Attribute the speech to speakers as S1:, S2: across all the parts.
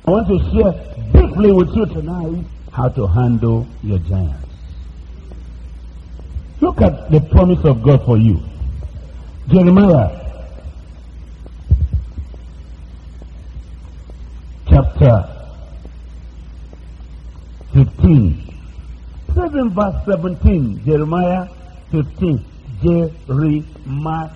S1: I want to share briefly with you tonight how to handle your giants. Look at the promise of God for you. Jeremiah chapter 15. It says in verse 17, Jeremiah 15, Jeremiah.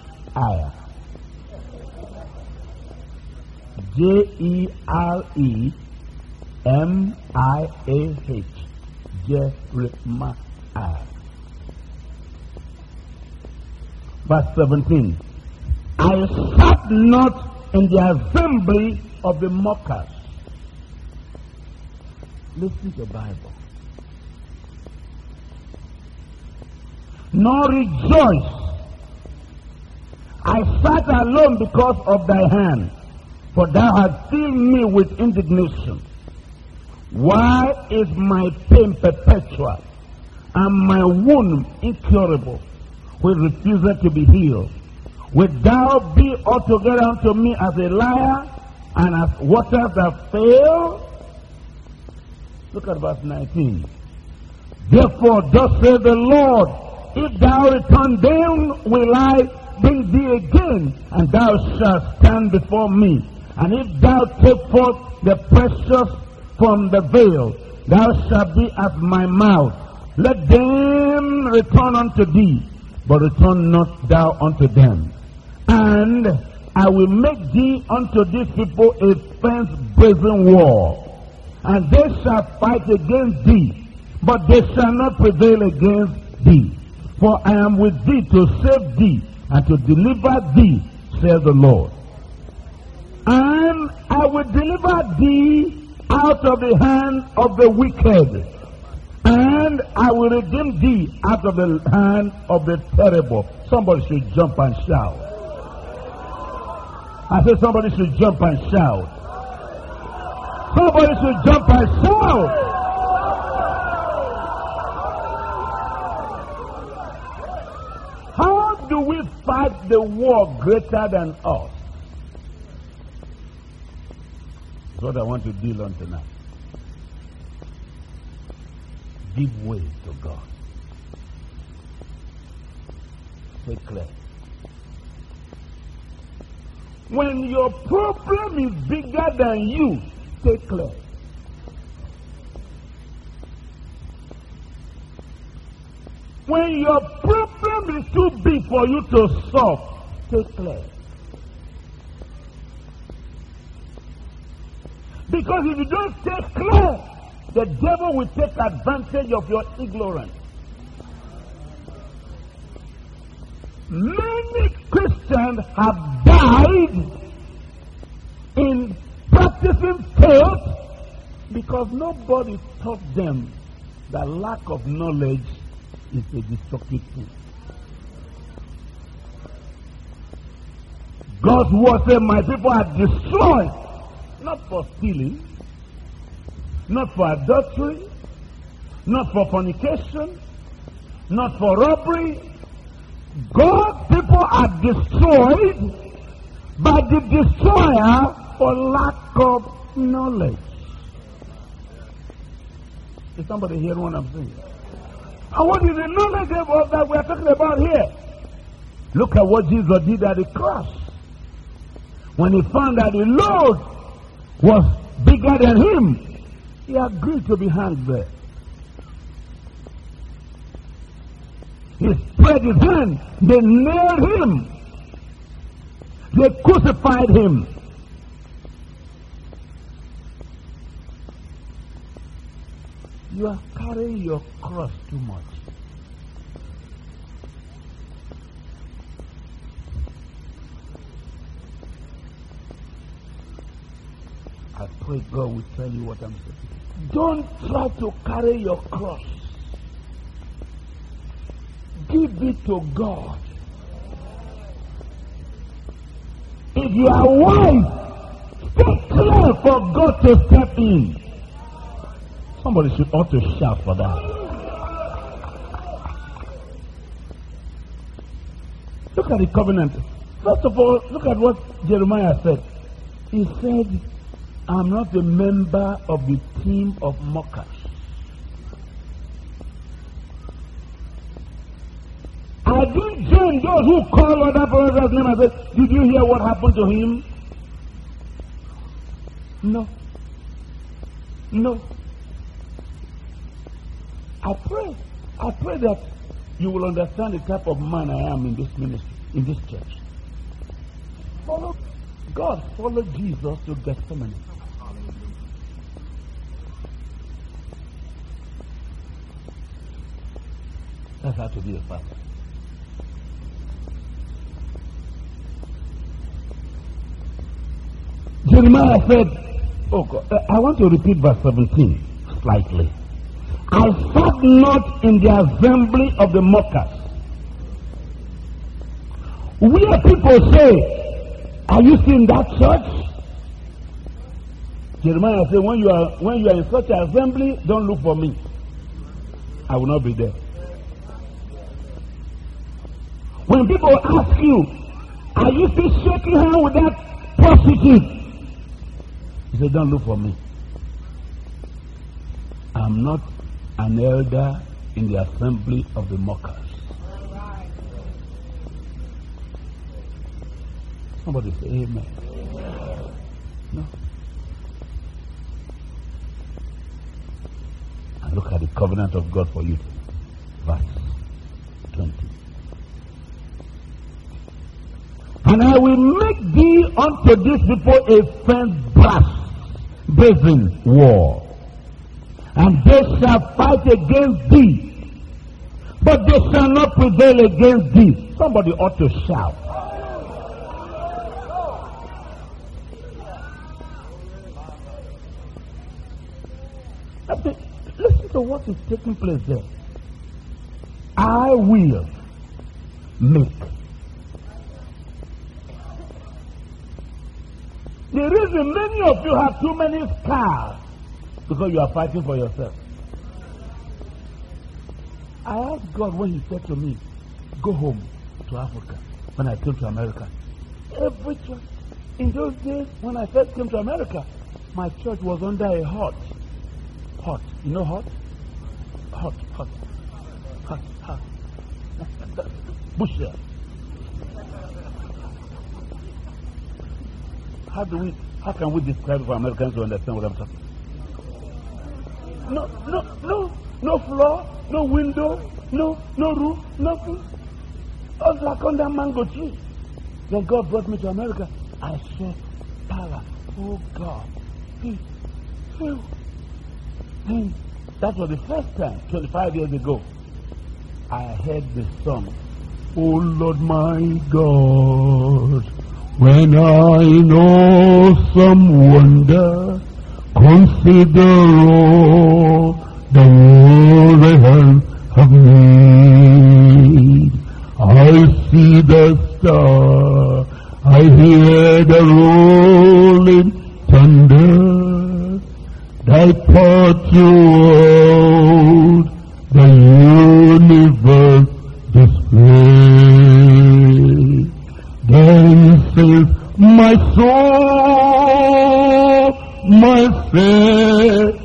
S1: Jeremiah. Jeremiah. Verse 17. I sat not in the assembly of the mockers. Listen to the Bible. Nor rejoice. I sat alone because of thy hand, for thou hast filled me with indignation. Why is my pain perpetual, and my wound incurable, which refuseth to be healed? Wilt thou be altogether unto me as a liar, and as waters that fail? Look at verse 19. Therefore, thus saith the Lord, if thou return, then will I bring thee again, and thou shalt stand before me. And if thou take forth the precious from the veil, thou shalt be as my mouth. Let them return unto thee, but return not thou unto them. And I will make thee unto these people a fenced brazen wall, and they shall fight against thee, but they shall not prevail against thee. For I am with thee to save thee and to deliver thee, says the Lord. And I will deliver thee out of the hand of the wicked, and I will redeem thee out of the hand of the terrible. Somebody should jump and shout. I said somebody should jump and shout. Somebody should jump and shout. How do we fight the war greater than us? That's what I want to deal on tonight. Give way to God. Say clear. When your problem is bigger than you, stay clear. When your problem is too big for you to solve, stay clear. Because if you don't stay clear, the devil will take advantage of your ignorance. Many Christians have died in practicing faith because nobody taught them that lack of knowledge is a destructive thing. God's word says, my people are destroyed, not for stealing, not for adultery, not for fornication, not for robbery. God's people are destroyed by the destroyer for lack of knowledge. Is somebody hearing what I'm saying? And what is the knowledge of that we're talking about here? Look at what Jesus did at the cross. When he found that the load was bigger than him, he agreed to be hanged there. He spread his hand. They nailed him. They crucified him. You are carrying your cross too much. I pray God will tell you what I'm saying. Don't try to carry your cross. Give it to God. If you are wise, stay clear for God to step in. Somebody should ought to shout for that. Look at the covenant. First of all, look at what Jeremiah said. He said, I'm not a member of the team of mockers. I didn't join those who call other brothers' name and say, did you hear what happened to him? No. No. I pray that you will understand the type of man I am in this ministry, in this church. Follow God, follow Jesus to Gethsemane. That's how to be a father. Jeremiah said, oh God, I want to repeat verse 17 slightly. I sat not in the assembly of the mockers. Where people say, are you still in that church? Jeremiah said, when you are in such an assembly, don't look for me. I will not be there. When people ask you, are you still shaking hands with that prostitute? He said, don't look for me. I'm not an elder in the assembly of the mockers. Somebody say amen. No. And look at the covenant of God for you. Verse 20. And I will make thee unto this people a fenced brazen wall, and they shall fight against thee, but they shall not prevail against thee. Somebody ought to shout. Listen to what is taking place there. I will make. The reason many of you have too many scars because you are fighting for yourself. I asked God when He said to me, go home to Africa when I came to America. Every church, in those days when I first came to America, my church was under a hut. You know hut? Hut. Bushel. How can we describe it for Americans to understand what I'm talking about? No floor, no window, no roof, nothing. I was like under mango tree. Then God brought me to America. I saw power. Oh God. And that was the first time, 25 years ago, I heard the song, oh Lord my God, when I know some wonder, consider all the world I have made. I see the star, I hear the rolling thunder. Thy part throughout the universe display. Then says my soul, my faith.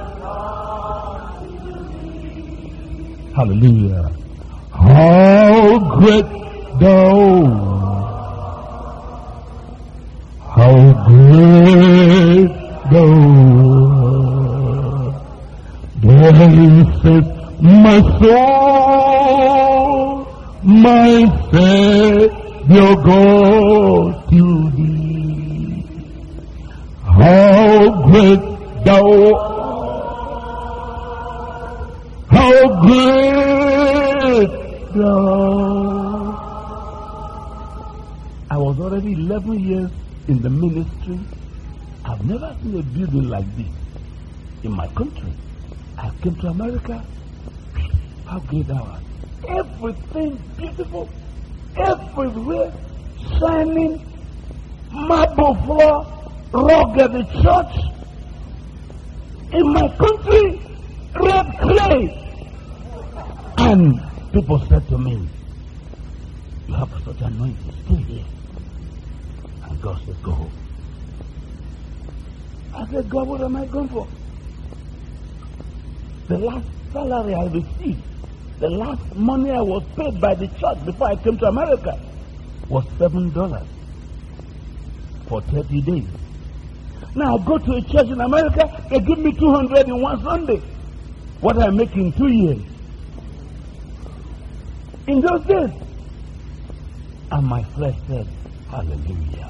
S1: Hallelujah. How great thou art. How great thou art. Then says my soul, my Savior God to thee. How great thou art. How great thou art. I was already 11 years in the ministry. I've never seen a building like this in my country. I came to America. How great thou art. Everything beautiful, everywhere, shining, marble floor, rugged church. In my country, red clay. And people said to me, you have such anointing, stay here. And God said, go home. I said, God, what am I going for? The last salary I received, the last money I was paid by the church before I came to America was $7 for 30 days. Now I go to a church in America, they give me $200 in one Sunday. What I make in 2 years. In those days. And my flesh said, hallelujah.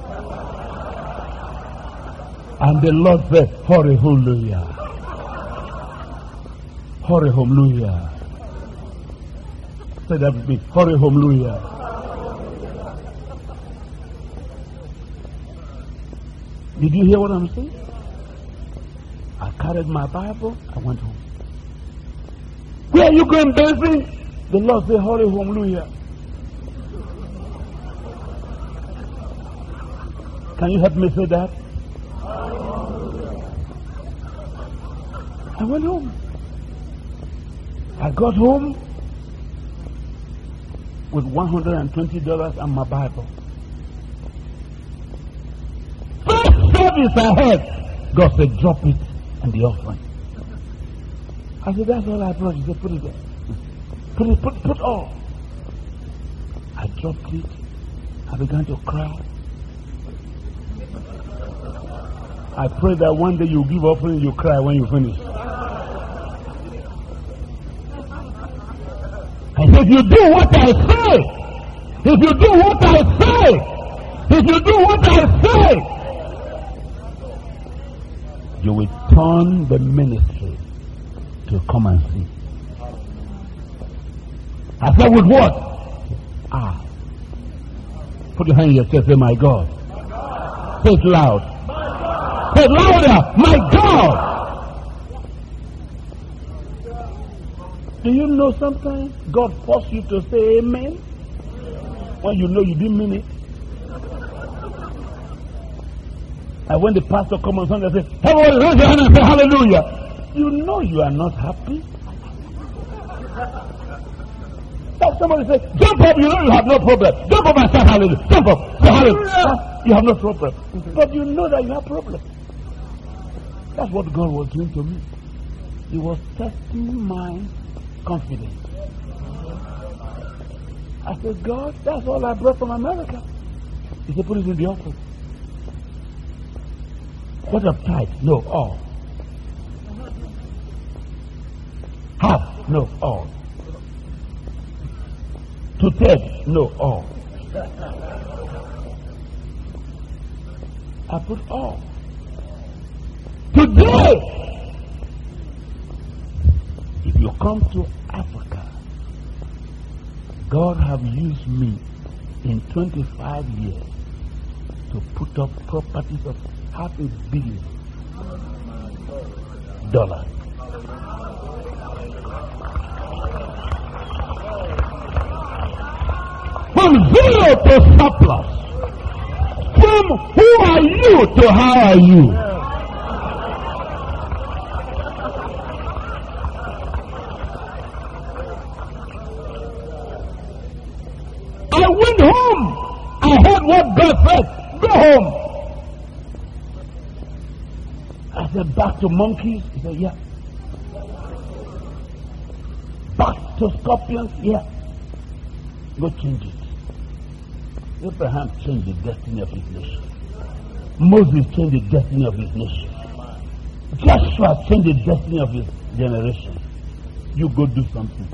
S1: And the Lord said, hallelujah. Hallelujah. Say that with me, hallelujah. Did you hear what I'm saying? I carried my Bible, I went home. Where are you going, Benson? The Lord said, hallelujah. Can you help me say that? I went home. I got home with $120 and my Bible. First service I had, God said, drop it and the offering. I said, that's all I brought. He said, put it there. Put all. I dropped it. I began to cry. I pray that one day you give offering, you cry when you finish. I said, if you do what I say, if you do what I say, if you do what I say, you will turn the ministry to come and see. I said, with what? Put your hand in your chest, say, my God. Say it loud. Say it louder, my God. Do you know sometimes God forces you to say amen when you know you didn't mean it? And when the pastor comes on Sunday and says, everybody raise your hand and say hallelujah, you know you are not happy. Like somebody says, jump up, you know you have no problem. Jump up and say hallelujah. Jump up, say hallelujah. You have no problem. But you know that you have problem. That's what God was doing to me. He was testing my confidence. I said, God, that's all I brought from America. He said, put it in the offering. What of tithe? No, all. Half? No, all. Two-thirds? No, all. I put all. Today, if you come to Africa, God have used me in 25 years to put up properties of $500 million. From zero to surplus. From who are you to how are you? I went home. I heard what God said. Go home. I said, back to monkeys? He said, yeah. Back to scorpions? Yeah. Go change it. Abraham changed the destiny of his nation. Moses changed the destiny of his nation. Joshua changed the destiny of his generation. You go do something.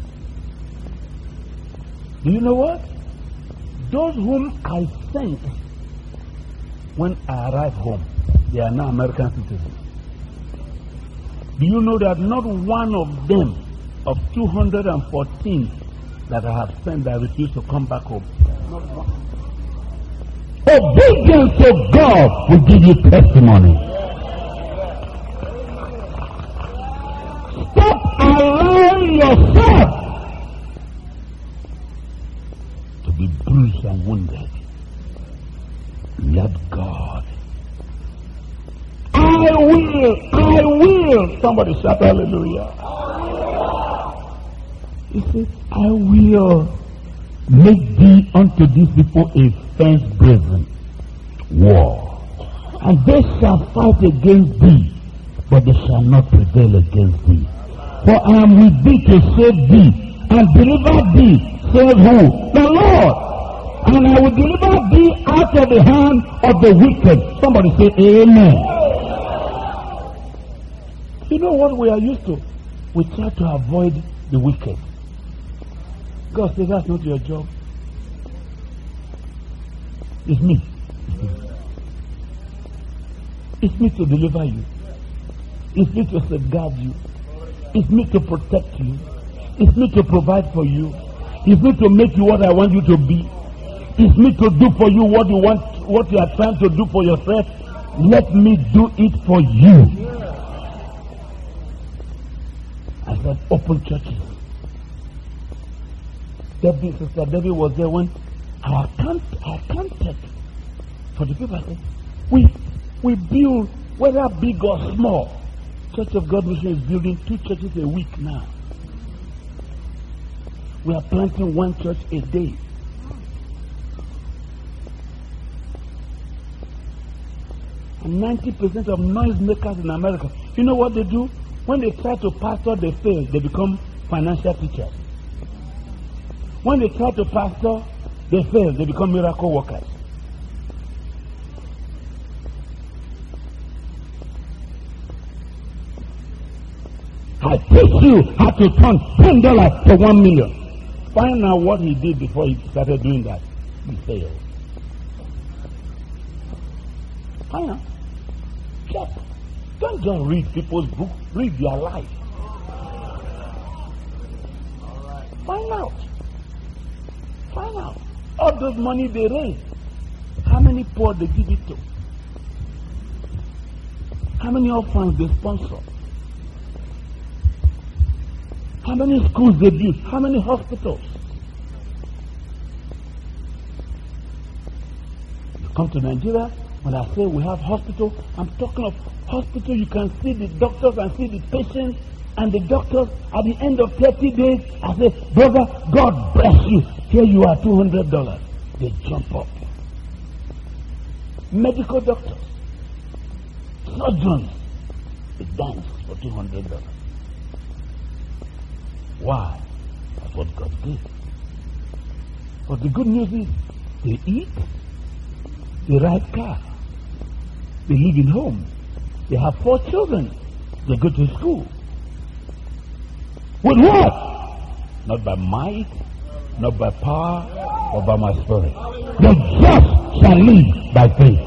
S1: Do you know what? Those whom I sent when I arrived home, they are now American citizens. Do you know that not one of them, of 214 that I have sent, that refused to come back home? Not one. Obedience to God will give you testimony. Stop allowing yourself to be bruised and wounded. Let God. I will. Somebody shout hallelujah. He said, I will make thee unto these people a fence brazen wall. And they shall fight against thee, but they shall not prevail against thee. For I am with thee to save thee, and deliver thee. Save who? The Lord. And I will deliver thee out of the hand of the wicked. Somebody say amen. You know what we are used to? We try to avoid the wicked. God says that's not your job. It's me. It's me to deliver you. It's me to safeguard you. It's me to protect you. It's me to provide for you. It's me to make you what I want you to be. It's me to do for you what you want, what you are trying to do for yourself. Let me do it for you. I said, open churches. Sister Debbie was there when I counted for the people. I said, we build, whether big or small. Church of God Mission is building 2 churches a week now. We are planting 1 church a day. And 90% of noisemakers in America, you know what they do? When they try to pastor, they fail. They become financial teachers. When they try to pastor, they fail. They become miracle workers. I teach you how to turn $10 to $1 million. Find out what he did before he started doing that. He failed. Find out. Check. Don't just read people's books. Read their life. Find out. Find out. All those money they raise, how many poor they give it to? How many orphans they sponsor? How many schools they build? How many hospitals? You come to Nigeria, when I say we have hospital, I'm talking of hospital. You can see the doctors and see the patients, and the doctors at the end of 30 days, I say, brother, God bless you. Here you are, $200. They jump up. Medical doctors, surgeons, they dance for $200. Why? That's what God did. But the good news is, they eat, they ride car, they live in home, they have 4 children, they go to school. With what? Not by might, not by power, but by my spirit. The just shall live by faith.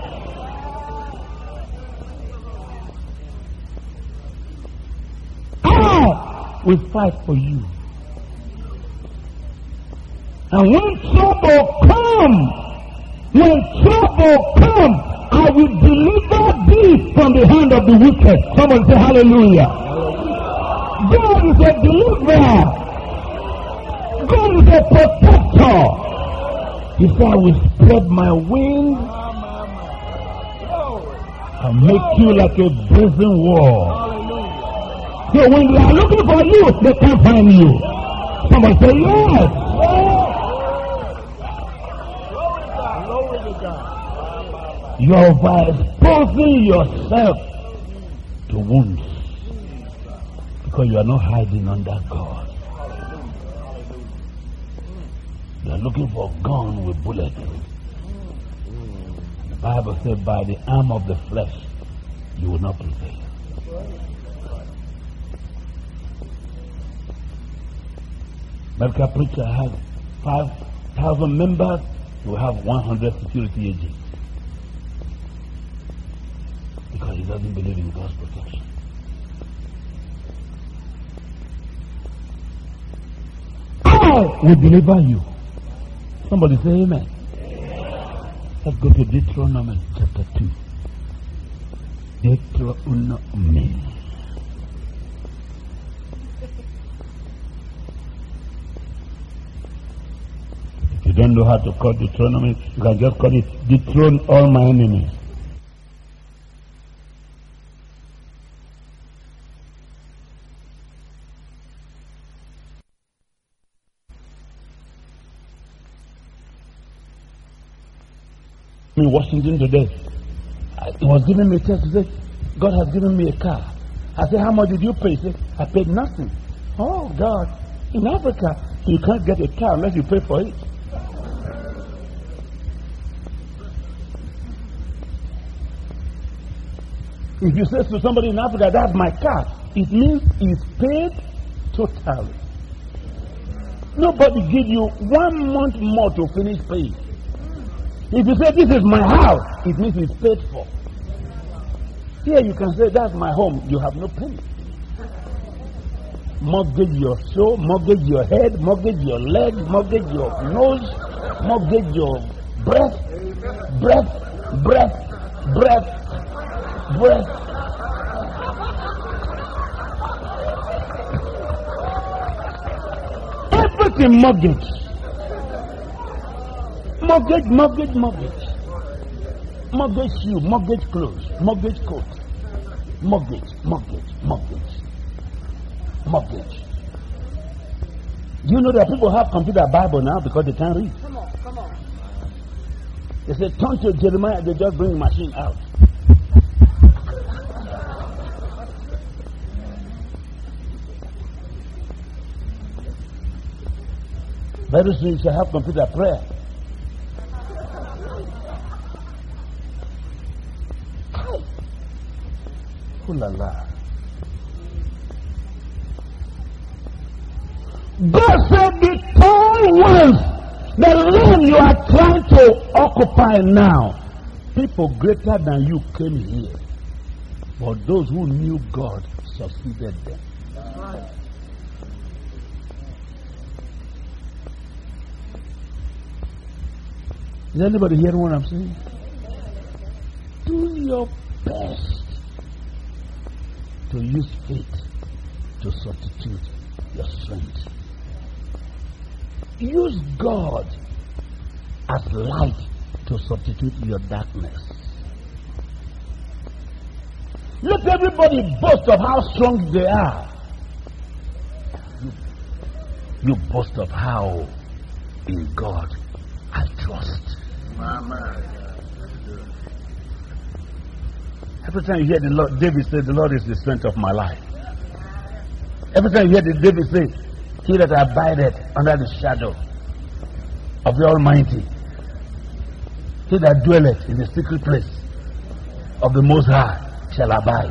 S1: I will fight for you. And when trouble comes, I will deliver thee from the hand of the wicked. Someone say hallelujah. God is a deliverer. God is a protector. He said, I will spread my wings and make you like a brazen wall. So when they are looking for you, they can't find you. Somebody say yes. You are overexposing yourself to wounds because you are not hiding under God. You are looking for a gun with bullets. The Bible said, by the arm of the flesh, you will not prevail. Medical preacher has 5,000 members. You have 100 security agents. Because he doesn't believe in God's protection. I will deliver you. Somebody say amen. Let's go to Deuteronomy chapter 2. Deuteronomy. If you don't know how to call Deuteronomy, you can just call it dethrone all my enemies. In Washington today, He was giving me a test to say, God has given me a car. I said, how much did you pay? He said, I paid nothing. Oh, God. In Africa, you can't get a car unless you pay for it. If you say to somebody in Africa, that's my car, it means it's paid totally. Nobody give you 1 month more to finish paying. If you say, this is my house, it means it's paid for. Here you can say, that's my home. You have no penny. Mortgage your soul, mortgage your head, mortgage your leg, mortgage your nose, mortgage your breath. Everything mortgage. Mortgage shoe, mortgage clothes, mortgage coat. Mortgage. Do you know that people have computer Bible now because they can't read? Come on. They say, turn to Jeremiah, they just bring the machine out. Very soon you shall have computer prayer. Ooh la la. God said the tall ones, the land you are trying to occupy now, people greater than you came here. But those who knew God succeeded them. Is anybody hearing what I'm saying? Do your best to use faith to substitute your strength. Use God as light to substitute your darkness. Let everybody boast of how strong they are. You boast of how in God I trust. Every time you hear the Lord, David say, the Lord is the strength of my life. Every time you hear David say, he that abideth under the shadow of the Almighty, he that dwelleth in the secret place of the Most High shall abide.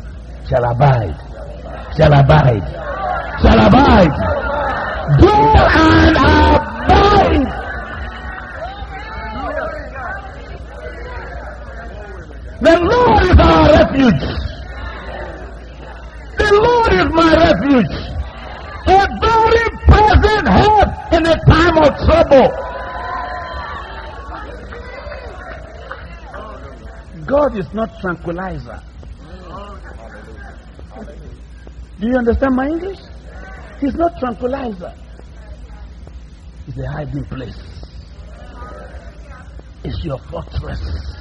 S1: Dwell and abide. The Lord is our refuge. The Lord is my refuge. A very present help in a time of trouble. God is not tranquilizer. Do you understand my English? He's not tranquilizer. He's a hiding place. It's your fortress.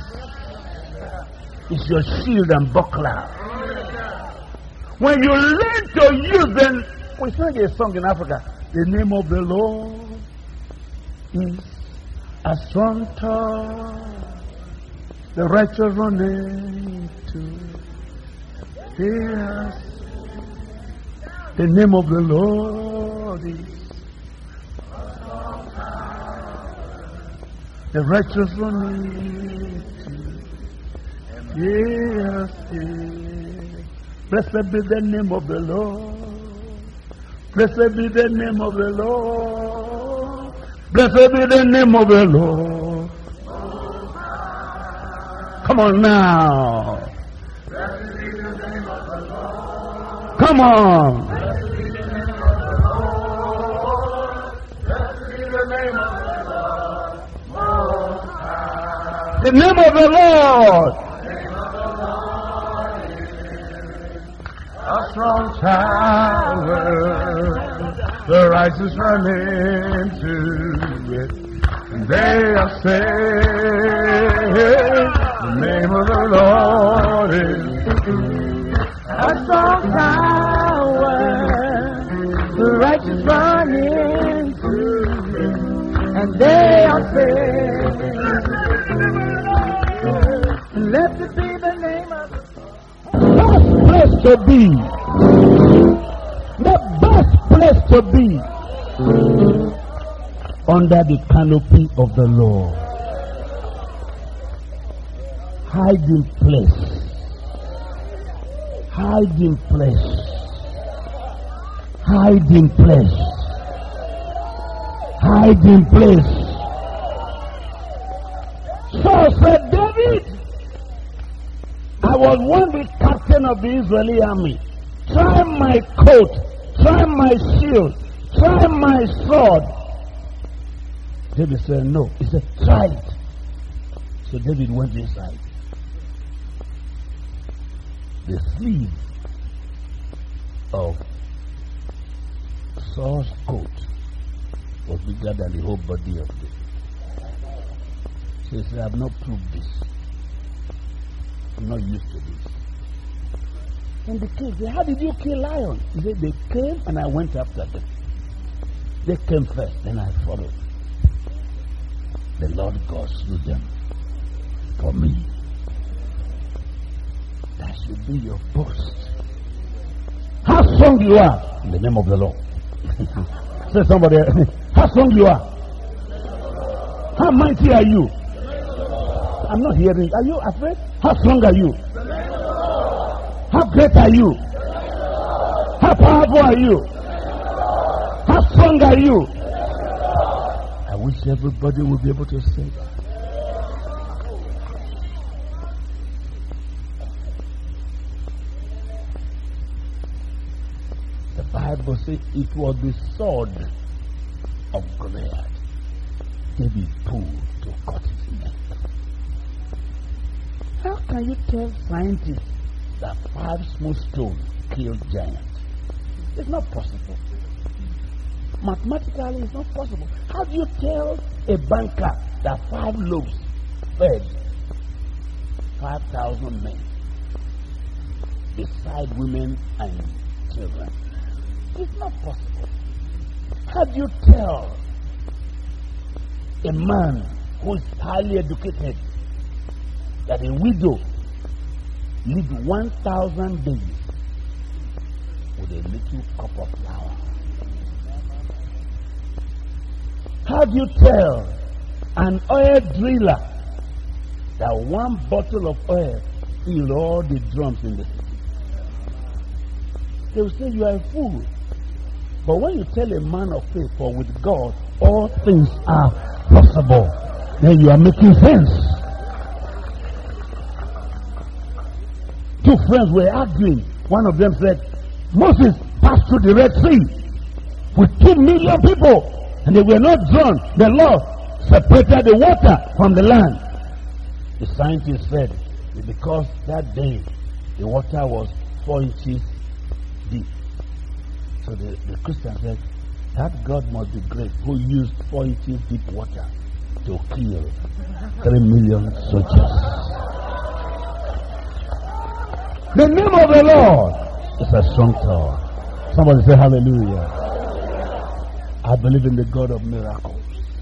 S1: It's your shield and buckler. When you learn to use them, we sang a song in Africa. The name of the Lord is a strong tower. The righteous run into it. The name of the Lord is a strong tower. The righteous run into it. Yes. Blessed be the name of the Lord. Blessed be the name of the Lord. Blessed be the name of the Lord. Come on now. Blessed be the name of the Lord. Come on. Blessed be the name of the Lord. Blessed be the name of the Lord. The name of the Lord. A strong tower, the righteous run into it, and they are saved. The name of the Lord is a strong tower, the righteous run into it, and they are saved. Let it be to be. The best place to be. Under the canopy of the Lord. Hiding place. Hiding place. Hiding place. Hiding place. Saul said, David, I was once the captain of the Israeli army. Try my coat, try my shield, try my sword. David said, no. He said, try it. So David went inside. The sleeve of Saul's coat was bigger than the whole body of David. So he said, I have not proved this. I'm not used to this. And the king said, how did you kill lions? He said, they came and I went after them. They came first, then I followed. The Lord God slew them for me. That should be your boast. How strong you are in the name of the Lord. Say somebody, how strong you are. How mighty are you? I'm not hearing. Are you afraid? How strong are you? How great are you? How powerful are you? How strong are you? I wish everybody would be able to say that. The Bible says it was the sword of Goliath David pulled to cut his neck. How can you tell scientists that 5 small stones killed giants? It's not possible. Mathematically, it's not possible. How do you tell a banker that 5 loaves fed 5,000 men, beside women and children? It's not possible. How do you tell a man who is highly educated that a widow lived 1,000 days with a little cup of flour? How do you tell an oil driller that 1 bottle of oil filled all the drums in the city? They will say you are a fool. But when you tell a man of faith, for with God all things are possible, then you are making sense. 2 friends were arguing. One of them said, Moses passed through the Red Sea with 2 million people, and they were not drowned. The Lord separated the water from the land. The scientist said, because that day the water was 4 inches deep. So the Christian said, that God must be great who used 4 inches deep water to kill 3 million soldiers. The name of the Lord is a strong tower. Somebody say hallelujah. I believe in the God of miracles.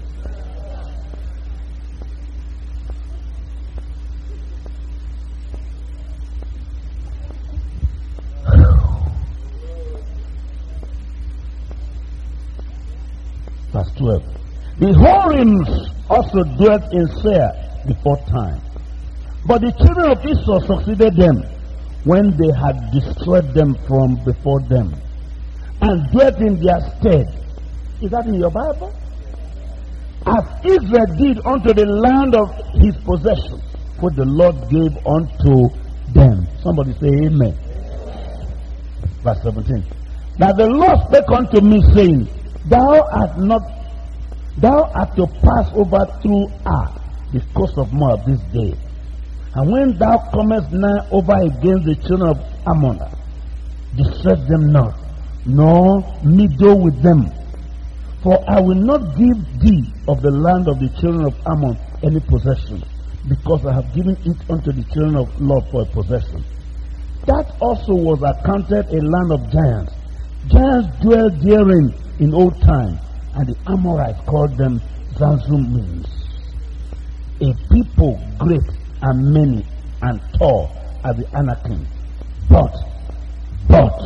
S1: Verse 12. The Horims also dwelt in Seir before time. But the children of Israel succeeded them when they had destroyed them from before them, and dwelt in their stead. Is that in your Bible? As Israel did unto the land of his possession, for the Lord gave unto them. Somebody say amen. Verse 17. Now the Lord spake unto me, saying, Thou art to pass over through the coast of Moab this day. And when thou comest nigh over against the children of Ammon, distress them not, nor meddle with them. For I will not give thee of the land of the children of Ammon any possession, because I have given it unto the children of Lot for a possession. That also was accounted a land of giants. Giants dwelled therein in old time, and the Amorites called them Zanzummim. A people great and many and tall are the Anakim, but But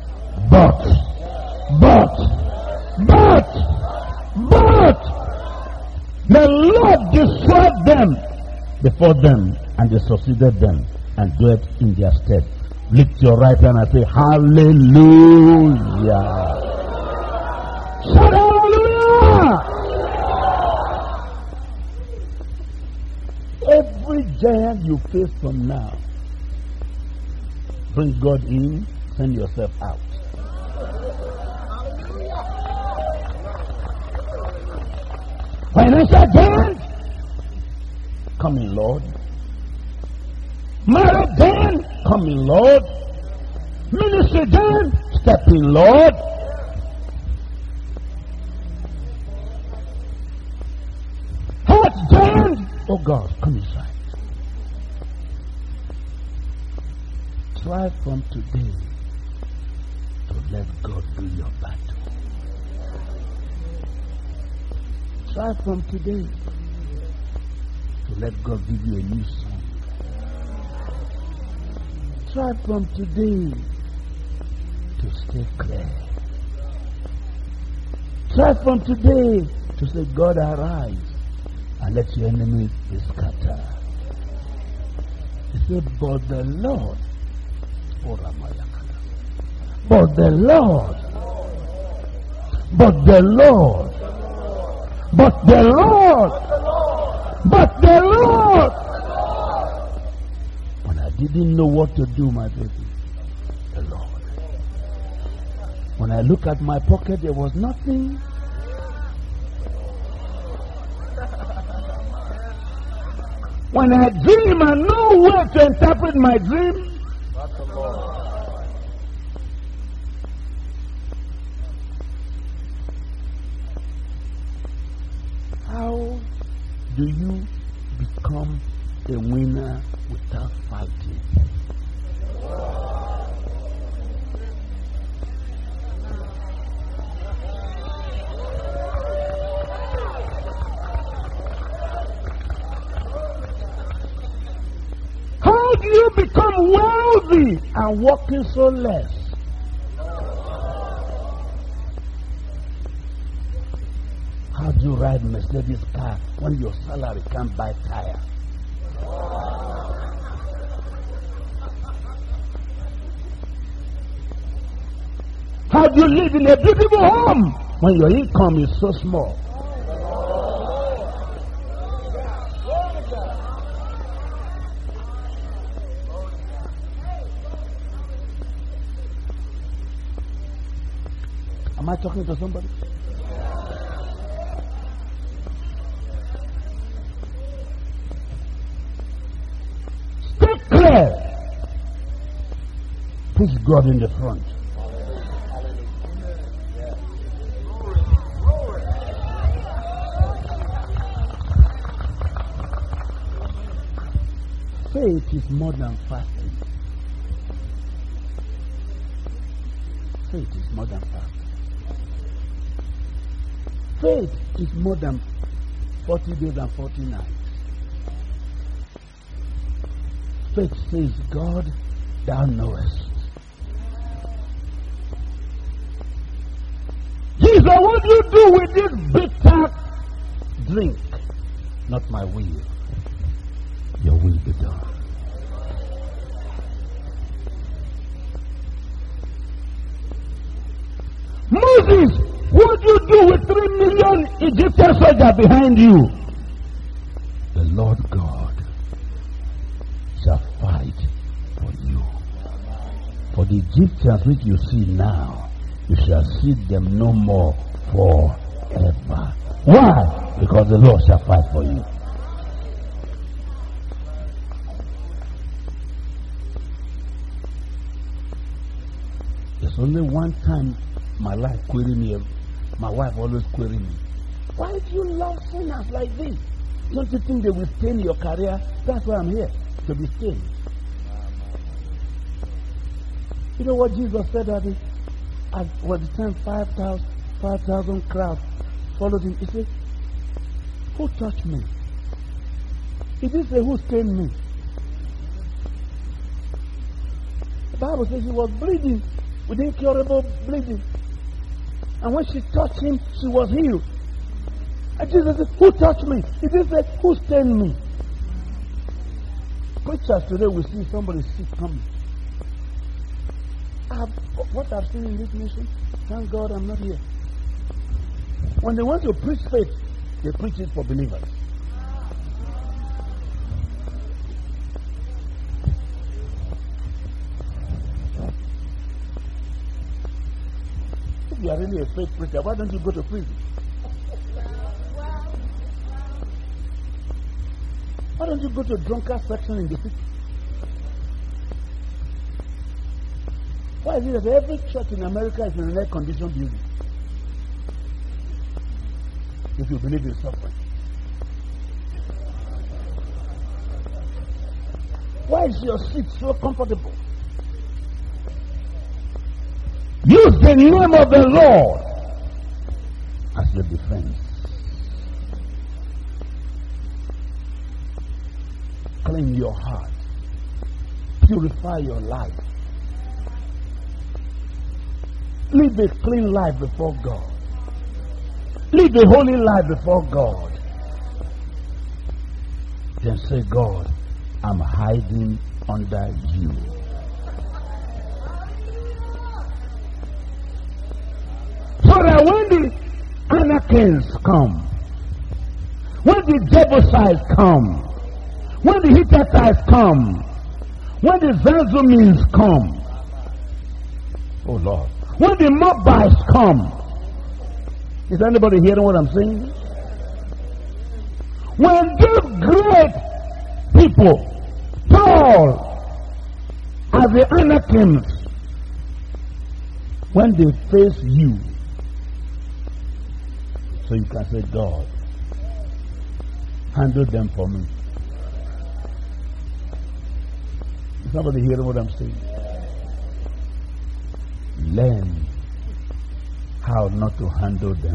S1: the Lord destroyed them before them, and they succeeded them and dwelt in their stead. Lift your right hand and say, hallelujah. Shout hallelujah. Every giant you face from now, bring God in, send yourself out. Financial giant, come in, Lord. Marriage giant, come in, Lord. Ministry giant, step in, Lord. Health giant, oh God, come inside. Try from today to let God do your battle. Try from today to let God give you a new song. Try from today to stay clear. Try from today to say, God, arise and let your enemies be scattered. He said, but the Lord, but the Lord, but the Lord, but the Lord, but the Lord. When I didn't know what to do, my baby, the Lord. When I look at my pocket, there was nothing. When I dream, I know where to interpret my dream. That's the Lord. How do you become a winner without fighting? How do you become wealthy and working so less? How do you ride Mercedes car when your salary can't buy tire? How do you live in a beautiful home when your income is so small? Am I talking to somebody? Stay clear. Push God in the front. Faith is more than fasting. Faith is more than fasting. Faith is more than 40 days and 40 nights. Faith says, God, thou knowest. Jesus, what do you do with this bitter drink? Not my will. Your will be done. Moses, what do you do with 3 million Egyptian soldiers behind you? The Lord God shall fight for you. For the Egyptians which you see now, you shall see them no more forever. Why? Because the Lord shall fight for you. There's only one time my life query me. My wife always query me. Why do you love sinners like this? Don't you think they will stain your career? That's why I'm here, to be stained. You know what Jesus said at the time 5,000 crowds followed him? He said, who touched me? He didn't say who stained me. The Bible says he was bleeding. with incurable bleeding. And when she touched him, she was healed. And Jesus said, who touched me? He didn't say, who stained me? Preachers today will see somebody sick coming. What I've seen in this nation, thank God I'm not here. When they want to preach faith, they preach it for believers. If you are really a faith preacher, why don't you go to prison? Why don't you go to a drunkard section in the city? Why is it that every church in America is in an air-conditioned building? If you believe in suffering. Why is your seat so comfortable? Use the name of the Lord as your defense. Clean your heart. Purify your life. Live a clean life before God. Live a holy life before God. Then say, God, I'm hiding under you. So that when the Anakims come, when the Jebusites come, when the Hittites come, when the Zazumins come, oh Lord, when the Moabites come, is anybody hearing what I'm saying? When these great people, Paul, as the Anakims, when they face you, so you can say, God, handle them for me. Is somebody hearing what I'm saying? Learn how not to handle them.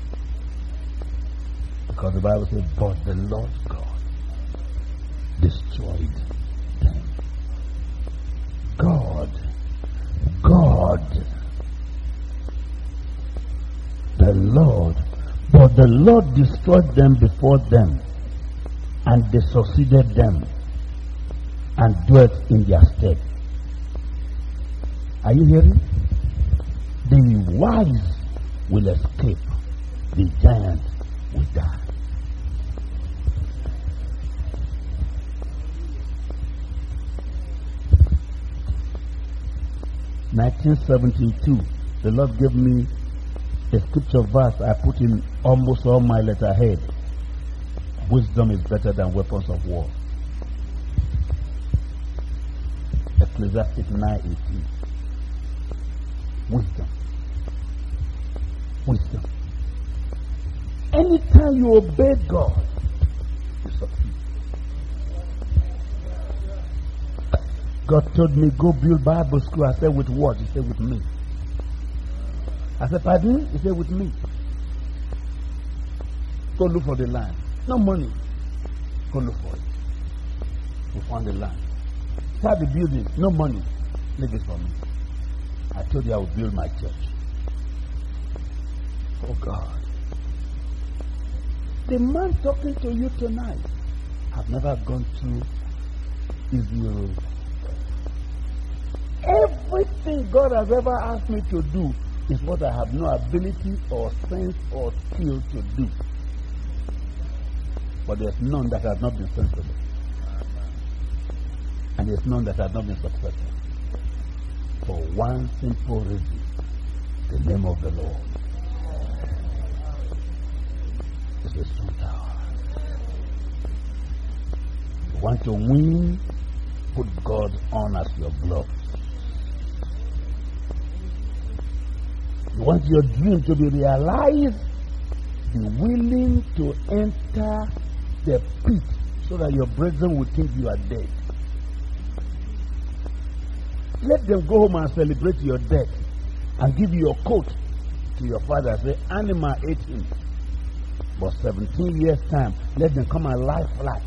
S1: Because the Bible says, but the Lord God destroyed them. God, the Lord, but the Lord destroyed them before them, and they succeeded them, and dwelt in their stead. Are you hearing? The wise will escape, the giant will die. In 1972, the Lord gave me a scripture verse I put in almost all my letterhead. Wisdom is better than weapons of war. Ecclesiastes 9:18. Wisdom. Wisdom. Anytime you obey God, you succeed. God told me, go build Bible school. I said, with what? He said, with me. I said, pardon? He said, with me. Go look for the land. No money. Go look for it. We found the land. Start the building. No money. Leave it for me. I told you I would build my church. Oh God. The man talking to you tonight, I've never gone through easy road. Everything God has ever asked me to do is what I have no ability or sense or skill to do. But there's none that has not been sensible. And there's none that has not been successful. For one simple reason, the name of the Lord is a strong tower. You want to win, put God on as your glove. You want your dream to be realized, be willing to enter the pit so that your brethren will think you are dead. Let them go home and celebrate your death and give your coat to your father and say, animal ate him. But 17 years' time, let them come and lie flat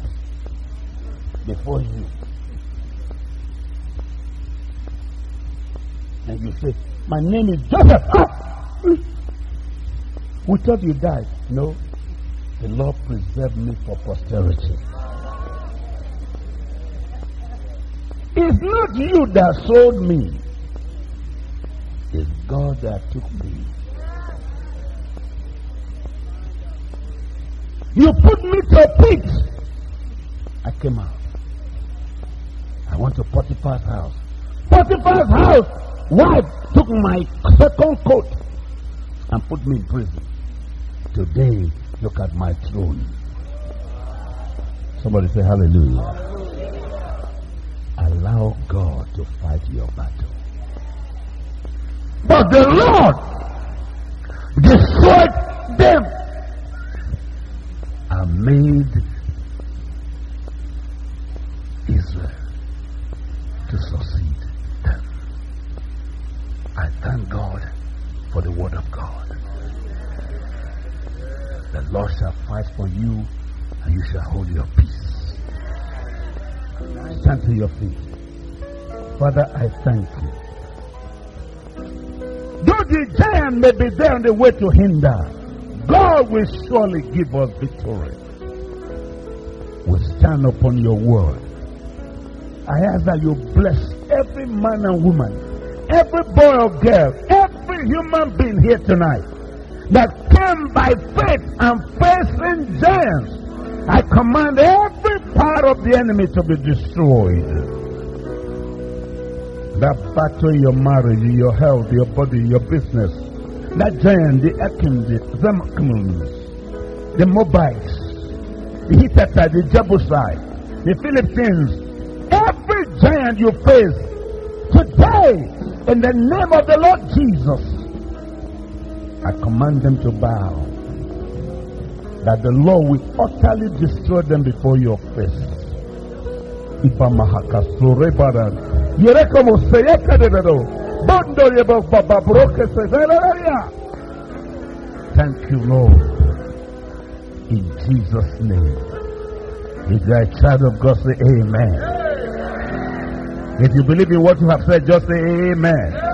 S1: before you. And you say, my name is Joseph. Ah! We thought you died. No. The Lord preserved me for posterity. It's not you that sold me. It's God that took me. You put me to a pit. I came out. I went to Potiphar's house. Potiphar's house, wife took my second coat and put me in prison. Today, look at my throne. Somebody say hallelujah. Allow God to fight your battle. But the Lord destroyed them and made Israel to succeed them. I thank God for the word of God. The Lord shall fight for you and you shall hold your peace. Stand to your feet. Father, I thank you. Though the giant may be there on the way to hinder, God will surely give us victory. We stand upon your word. I ask that you bless every man and woman, every boy or girl, every human being here tonight that came by faith and facing giants. I command every part of the enemy to be destroyed. That battle in your marriage, in your health, your body, your business, that giant, the Akim, the Zemkmans, the Moabites, the Hittite, the Jebusite, the Philistines, every giant you face today, in the name of the Lord Jesus, I command them to bow. That the Lord will utterly destroy them before your face. Thank you, Lord. In Jesus' name. If you are a child of God, say amen. If you believe in what you have said, just say amen.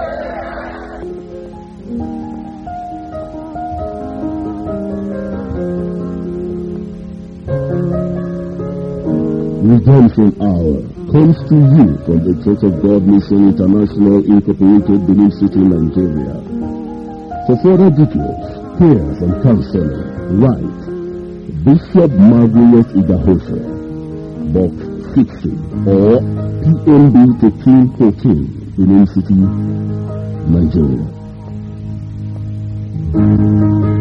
S2: Redemption Hour comes to you from the Church of God Mission International Incorporated, Benin City, Nigeria. For further details, prayers and counseling, write Bishop Margaret Idahosha, Box 60 or PMB 1314, Benin City, Nigeria.